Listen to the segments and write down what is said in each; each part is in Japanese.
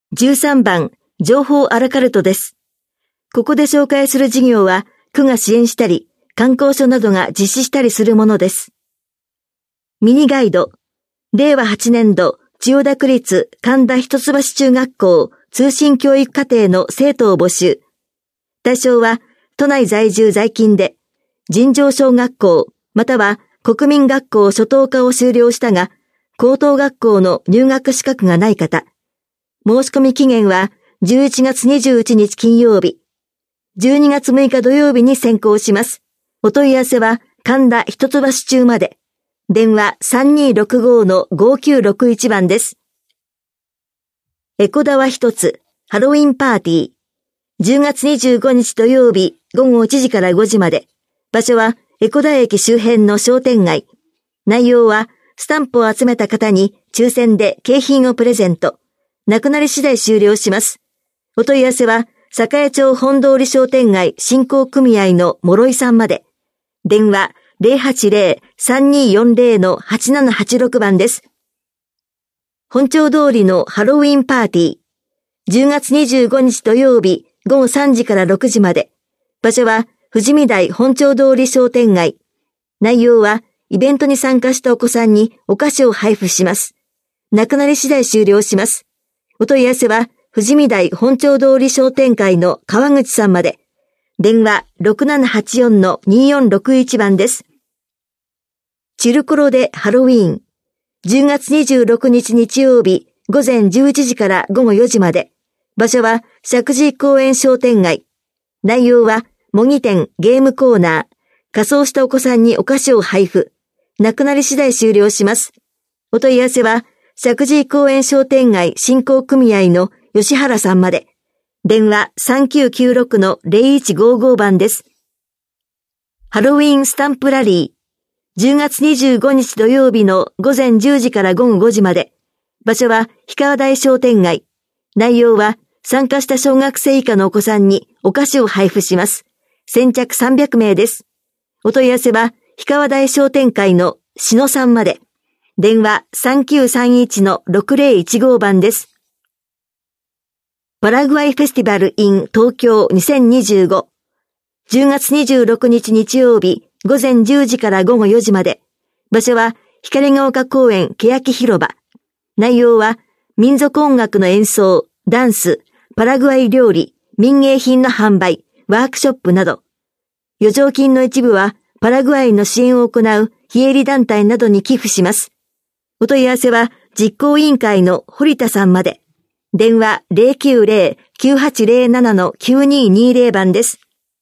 13番、情報アラカルトです。ここで紹介する事業は、区が支援したり、観光所などが実施したりするものです。ミニガイド、令和8年度、千代田区立神田一橋中学校通信教育課程の生徒を募集。対象は、都内在住在勤で、尋常小学校、または国民学校初等科を修了したが、高等学校の入学資格がない方。申し込み期限は11月21日金曜日、12月6日土曜日に選考します。お問い合わせは神田一橋中まで。電話 3265-5961 番です。エコダワ一つ、ハロウィンパーティー。10月25日土曜日午後1時から5時まで。場所はエコダ駅周辺の商店街。内容はスタンプを集めた方に抽選で景品をプレゼント。なくなり次第終了します。お問い合わせは栄町本通り商店街振興組合の諸井さんまで。電話 080-3240-8786 番です。本町通りのハロウィンパーティー。10月25日土曜日午後3時から6時まで。場所は富士見台本町通り商店街。内容はイベントに参加したお子さんにお菓子を配布します。なくなり次第終了します。お問い合わせは富士見台本町通り商店会の川口さんまで。電話 6784-2461 番です。チルコロでハロウィーン。10月26日日曜日午前11時から午後4時まで。場所は石神井公園商店街。内容は模擬店、ゲームコーナー。仮装したお子さんにお菓子を配布。なくなり次第終了します。お問い合わせは石神井公園商店街振興組合の吉原さんまで。電話 3996-0155 番です。ハロウィンスタンプラリー。10月25日土曜日の午前10時から午後5時まで。場所は氷川台商店街。内容は参加した小学生以下のお子さんにお菓子を配布します。先着300名です。お問い合わせは氷川台商店会の篠さんまで。電話 3931-6015 番です。パラグアイフェスティバル in 東京2025。10月26日日曜日午前10時から午後4時まで。場所は光が丘公園欅広場。内容は民族音楽の演奏、ダンス、パラグアイ料理、民芸品の販売、ワークショップなど。余剰金の一部はパラグアイの支援を行う非営利団体などに寄付します。お問い合わせは実行委員会の堀田さんまで。電話 090-9807-9220 番です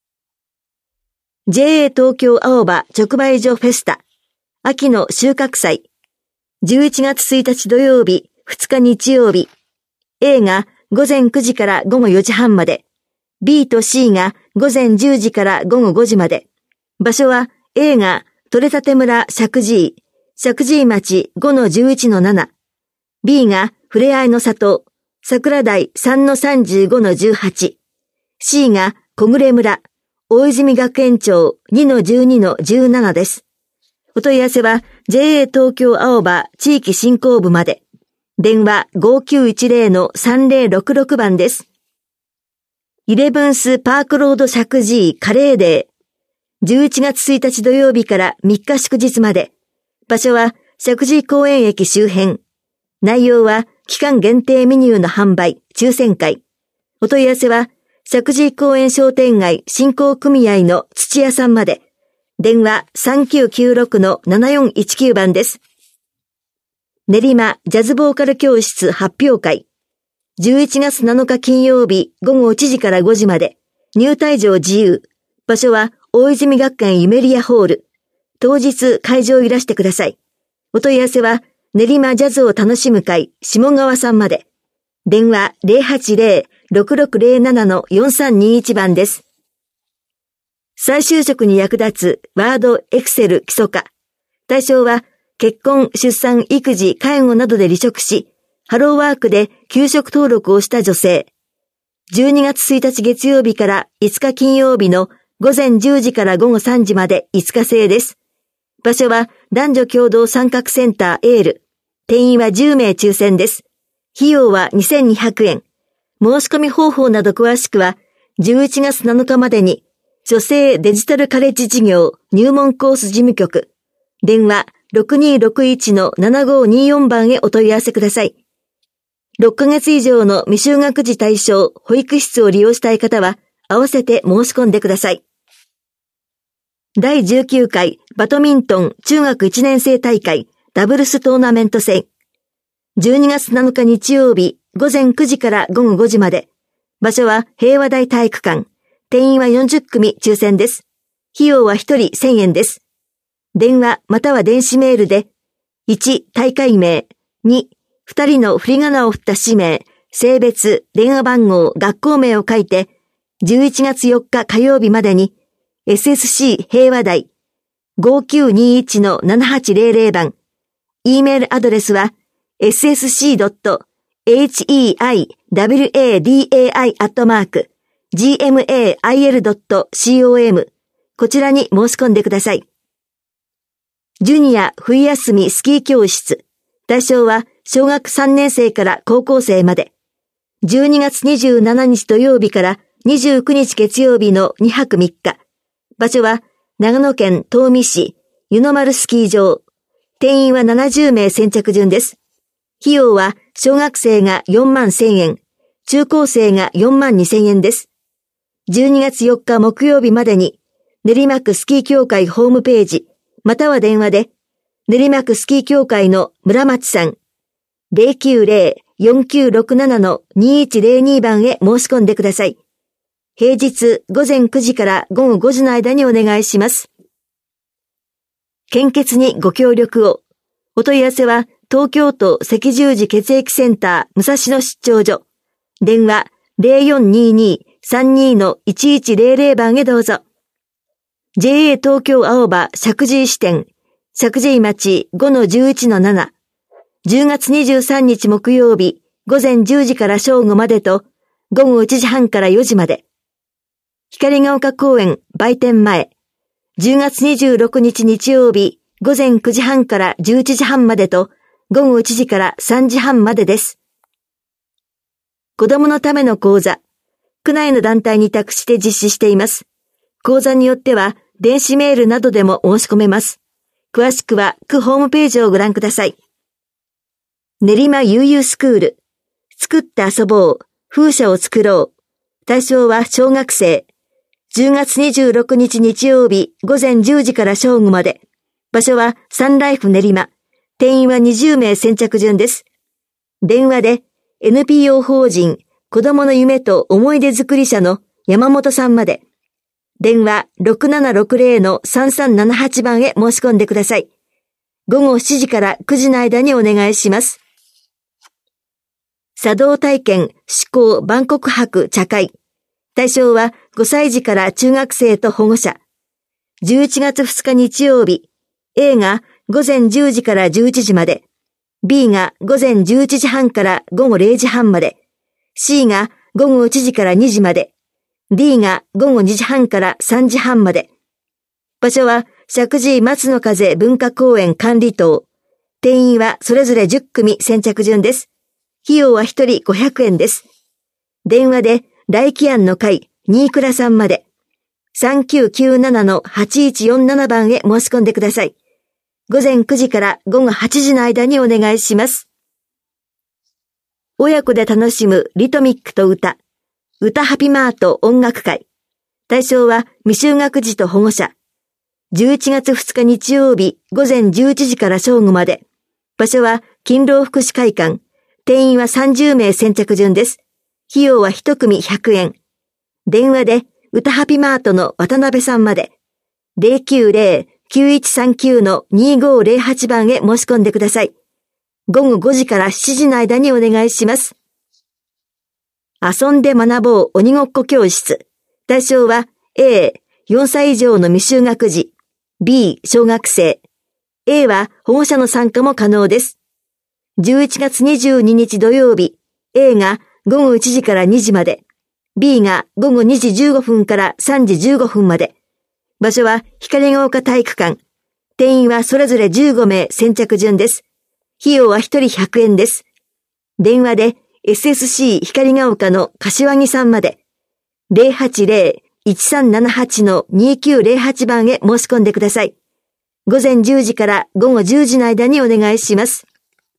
。JA 東京青葉直売所フェスタ。秋の収穫祭。11月1日土曜日、2日日曜日。A が午前9時から午後4時半まで。B と C が午前10時から午後5時まで。場所は A が取れたて村石神井町 5-11-7。B がふれあいの里、桜台 3-35-18。C が小暮村、大泉学園町 2-12-17 です。お問い合わせは JA 東京青葉地域振興部まで。電話 5910-3066 番です。イレブンスパークロード石神井カレーデー。11月1日土曜日から3日祝日まで。場所は石神井公園駅周辺。内容は期間限定メニューの販売、抽選会。お問い合わせは石神井公園商店街振興組合の土屋さんまで。電話 3996-7419 番です。練馬ジャズボーカル教室発表会。11月7日金曜日午後1時から5時まで。入退場自由。場所は大泉学園ユメリアホール。当日会場いらしてください。お問い合わせは練馬ジャズを楽しむ会下川さんまで。電話 080-6607-4321 番です。再就職に役立つワード、エクセル基礎化。対象は結婚、出産、育児、介護などで離職し、ハローワークで休職登録をした女性。12月1日月曜日から5日金曜日の午前10時から午後3時まで5日制です。場所は男女共同参画センターエール。定員は10名抽選です。費用は2200円。 申し込み方法など詳しくは、11月7日までに、女性デジタルカレッジ事業入門コース事務局、電話 6261-7524 番へお問い合わせください。6ヶ月以上の未就学児対象保育室を利用したい方は、合わせて申し込んでください。第19回バドミントン中学1年生大会ダブルストーナメント戦。12月7日日曜日午前9時から午後5時まで。場所は平和大体育館。定員は40組抽選です。費用は1人1000円です。電話または電子メールで、1、大会名、2、2人の振り仮名を振った氏名、性別、電話番号、学校名を書いて、11月4日火曜日までに、SSC 平和大 5921-7800 番、E メールアドレスは ssc.heiwadai@gmail.com こちらに申し込んでください。ジュニア冬休みスキー教室。対象は小学3年生から高校生まで。12月27日土曜日から29日月曜日の2泊3日。場所は長野県東御市湯の丸スキー場。定員は70名先着順です。費用は小学生が4万1000円、中高生が4万2000円です。12月4日木曜日までに練馬区スキー協会ホームページ、または電話で練馬区スキー協会の村町さん 090-4967-2102 番へ申し込んでください。平日午前9時から午後5時の間にお願いします。献血にご協力を。お問い合わせは東京都赤十字血液センター武蔵野出張所。電話 0422-32-1100 番へどうぞ。JA 東京青葉石神井支店、石神井町 5-11-7。10月23日木曜日午前10時から正午までと午後1時半から4時まで。光が丘公園売店前。10月26日日曜日午前9時半から11時半までと午後1時から3時半までです。子供のための講座。区内の団体に託して実施しています。講座によっては電子メールなどでも申し込めます。詳しくは区ホームページをご覧ください。練馬悠々スクール。作って遊ぼう。風車を作ろう。対象は小学生。10月26日日曜日午前10時から正午まで。場所はサンライフ練馬。定員は20名先着順です。電話で NPO 法人子供の夢と思い出作り者の山本さんまで。電話 6760-3378 番へ申し込んでください。午後7時から9時の間にお願いします。茶道体験思考万国博茶会。対象は5歳児から中学生と保護者。11月2日日曜日。A が午前10時から11時まで。B が午前11時半から午後0時半まで。C が午後1時から2時まで。D が午後2時半から3時半まで。場所は石神井松の風文化公園管理棟。定員はそれぞれ10組先着順です。費用は1人500円です。電話で来期案の会、新倉さんまで。3997-8147 番へ申し込んでください。午前9時から午後8時の間にお願いします。親子で楽しむリトミックと歌。歌ハピマート音楽会。対象は未就学児と保護者。11月2日日曜日午前11時から正午まで。場所は勤労福祉会館。定員は30名先着順です。費用は1組100円。電話で歌ハピマートの渡辺さんまで。090-9139-2508 番へ申し込んでください。午後5時から7時の間にお願いします。遊んで学ぼう鬼ごっこ教室。対象は A、4歳以上の未就学児。B、小学生。A は保護者の参加も可能です。11月22日土曜日。A が午後1時から2時まで。B が午後2時15分から3時15分まで。場所は光が丘体育館。定員はそれぞれ15名先着順です。費用は1人100円です。電話で SSC 光が丘の柏木さんまで 080-1378-2908 番へ申し込んでください。午前10時から午後10時の間にお願いします。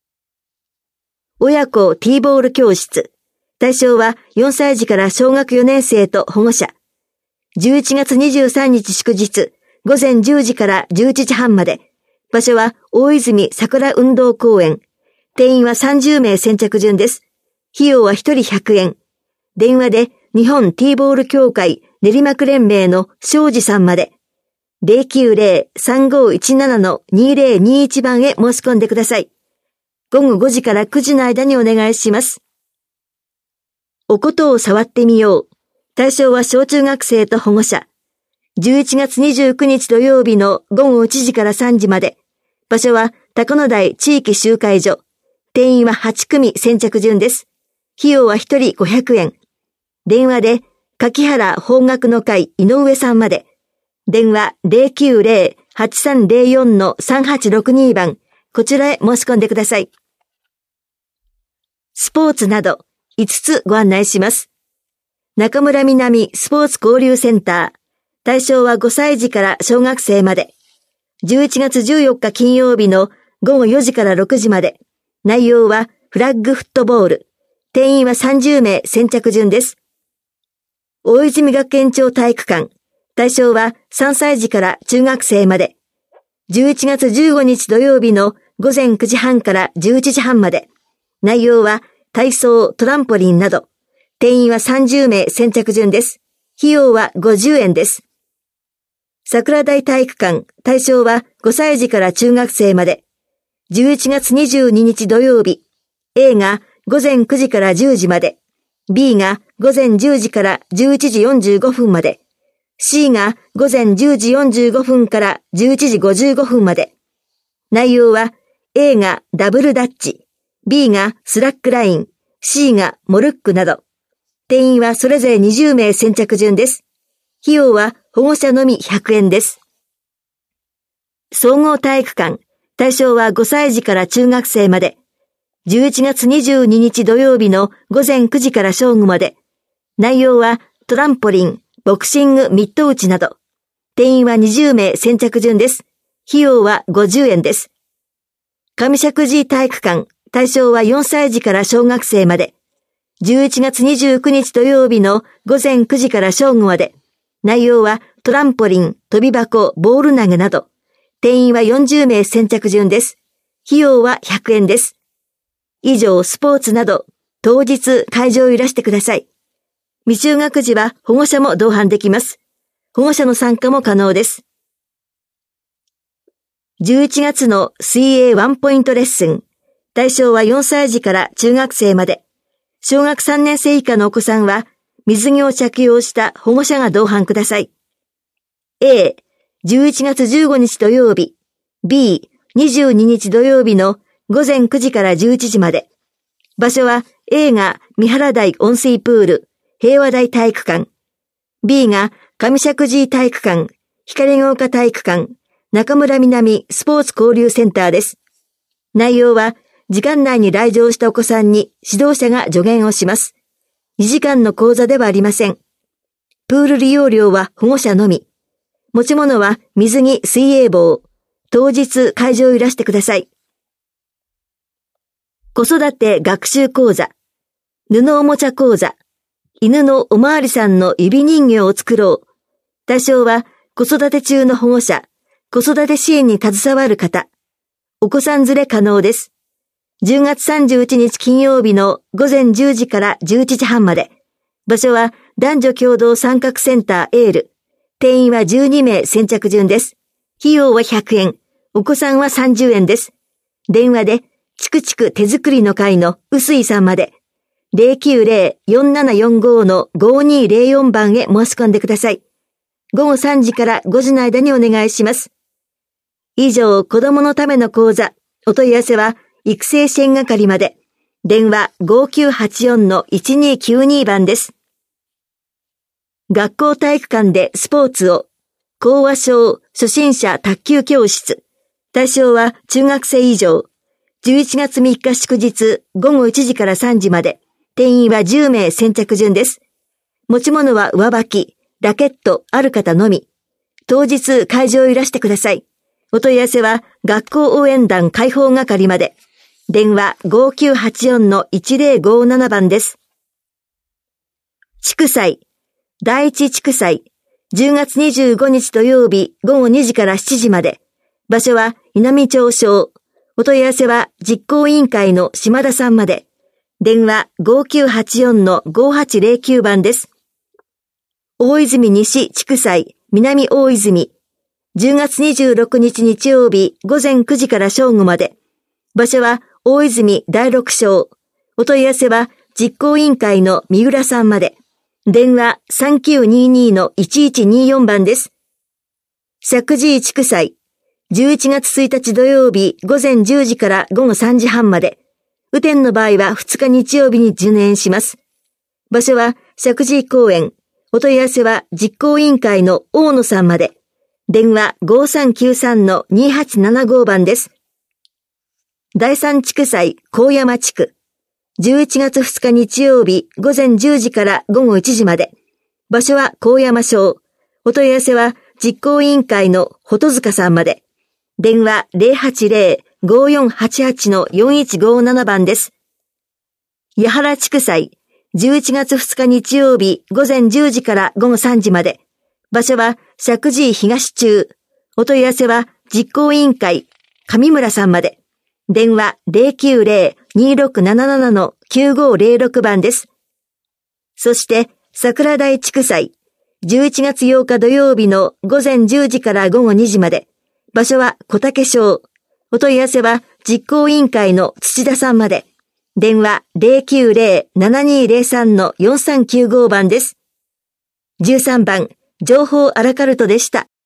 親子 T ボール教室。対象は4歳児から小学4年生と保護者。11月23日祝日、午前10時から11時半まで。場所は大泉桜運動公園。定員は30名先着順です。費用は1人100円。電話で日本 T ボール協会練馬区連盟の庄司さんまで。090-3517-2021 番へ申し込んでください。午後5時から9時の間にお願いします。おことを触ってみよう。対象は小中学生と保護者。11月29日土曜日の午後1時から3時まで。場所は高野台地域集会所。定員は8組先着順です。費用は1人500円。電話で柿原邦楽の会井上さんまで。電話 090-8304-3862 番。こちらへ申し込んでください。スポーツなど5つご案内します。中村南スポーツ交流センター。対象は5歳児から小学生まで。11月14日金曜日の午後4時から6時まで。内容はフラッグフットボール。定員は30名先着順です。大泉学園町体育館。対象は3歳児から中学生まで。11月15日土曜日の午前9時半から11時半まで。内容は体操、トランポリンなど。定員は30名先着順です。費用は50円です。桜台体育館。対象は5歳児から中学生まで。11月22日土曜日。A が午前9時から10時まで。B が午前10時から11時45分まで。C が午前10時45分から11時55分まで。内容は A がダブルダッチ、B がスラックライン、C がモルックなど。定員はそれぞれ20名先着順です。費用は保護者のみ100円です。総合体育館。対象は5歳児から中学生まで。11月22日土曜日の午前9時から正午まで。内容はトランポリン、ボクシングミット打ちなど。定員は20名先着順です。費用は50円です。上石神井体育館。対象は4歳児から小学生まで。11月29日土曜日の午前9時から正午まで。内容はトランポリン、飛び箱、ボール投げなど。定員は40名先着順です。費用は100円です。以上、スポーツなど、当日会場をいらしてください。未就学児は保護者も同伴できます。保護者の参加も可能です。11月の水泳ワンポイントレッスン。対象は4歳児から中学生まで。小学3年生以下のお子さんは、水着を着用した保護者が同伴ください。A、11月15日土曜日。B、22日土曜日の午前9時から11時まで。場所は A が三原台温水プール、平和台体育館。B が上石神井体育館、光が丘体育館、中村南スポーツ交流センターです。内容は、時間内に来場したお子さんに指導者が助言をします。2時間の講座ではありません。プール利用料は保護者のみ。持ち物は水着、水泳帽。当日会場をいらしてください。子育て学習講座。布おもちゃ講座。犬のおまわりさんの指人形を作ろう。対象は子育て中の保護者、子育て支援に携わる方。お子さん連れ可能です。10月31日金曜日の午前10時から11時半まで。場所は男女共同参画センターエール。定員は12名先着順です。費用は100円。お子さんは30円です。電話でチクチク手作りの会の臼井さんまで。090-4745-5204 番へ申し込んでください。午後3時から5時の間にお願いします。以上、子供のための講座。お問い合わせは育成支援係まで。電話 5984-1292 番です。学校体育館でスポーツを。講和小初心者卓球教室。対象は中学生以上。11月3日祝日午後1時から3時まで。 定員は10名先着順です。持ち物は上履き、ラケットある方のみ。当日会場をいらしてください。お問い合わせは学校応援団開放係まで。電話 5984-1057 番です。祝祭。第一祝祭。10月25日土曜日午後2時から7時まで。場所は稲美町小。お問い合わせは実行委員会の島田さんまで。電話 5984-5809 番です。大泉西祝祭南大泉。10月26日日曜日午前9時から正午まで。場所は大泉第六小。お問い合わせは実行委員会の三浦さんまで。電話 3922-1124 番です。石神井祝祭。11月1日土曜日午前10時から午後3時半まで。雨天の場合は2日日曜日に順延します。場所は石神井公園。お問い合わせは実行委員会の大野さんまで。電話 5393-2875 番です。第三祝祭高山地区。11月2日日曜日午前10時から午後1時まで。場所は高山小。お問い合わせは実行委員会の穂塚さんまで。電話 080-5488-4157 番です。八原祝祭。11月2日日曜日午前10時から午後3時まで。場所は石神井東中。お問い合わせは実行委員会上村さんまで。電話 090-2677-9506 番です。そして桜台祝祭。11月8日土曜日の午前10時から午後2時まで。場所は小竹小。お問い合わせは実行委員会の土田さんまで。電話 090-7203-4395 番です。13番、情報アラカルトでした。